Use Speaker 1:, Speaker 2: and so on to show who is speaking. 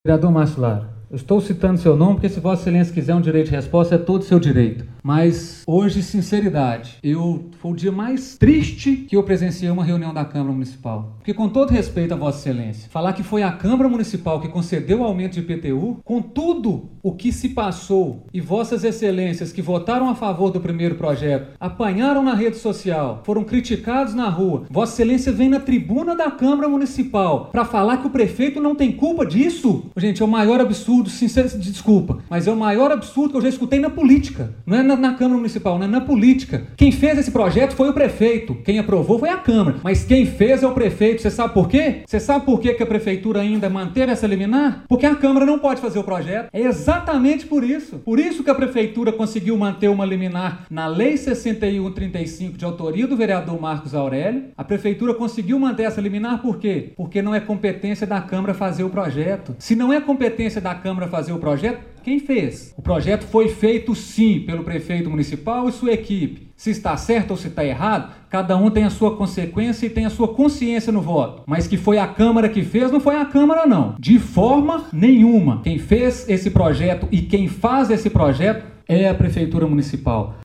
Speaker 1: Vereador Márcio Lara, eu estou citando seu nome porque se Vossa Excelência quiser um direito de resposta é todo seu direito. Mas hoje, sinceridade, foi o dia mais triste que eu presenciei uma reunião da Câmara Municipal. Porque com todo respeito a Vossa Excelência, falar que foi a Câmara Municipal que concedeu o aumento de IPTU, com tudo o que se passou e Vossas Excelências que votaram a favor do primeiro projeto, apanharam na rede social, foram criticados na rua, Vossa Excelência vem na tribuna da Câmara Municipal para falar que o prefeito não tem culpa disso? Gente, é o maior absurdo, desculpa, mas é o maior absurdo que eu já escutei na política. Não é na Câmara Municipal, não é na política. Quem fez esse projeto foi o prefeito. Quem aprovou foi a Câmara. Mas quem fez é o prefeito. Você sabe por quê? Você sabe por quê que a prefeitura ainda manteve essa liminar? Porque a Câmara não pode fazer o projeto. É exatamente por isso. Por isso que a prefeitura conseguiu manter uma liminar na Lei 6135 de autoria do vereador Marcos Aurélio. A prefeitura conseguiu manter essa liminar por quê? Porque não é competência da Câmara fazer o projeto. Se não é competência da Câmara fazer o projeto, quem fez? O projeto foi feito sim pelo prefeito municipal e sua equipe. Se está certo ou se está errado, cada um tem a sua consequência e tem a sua consciência no voto. Mas que foi a Câmara que fez, não foi a Câmara não. De forma nenhuma. Quem fez esse projeto e quem faz esse projeto é a Prefeitura Municipal.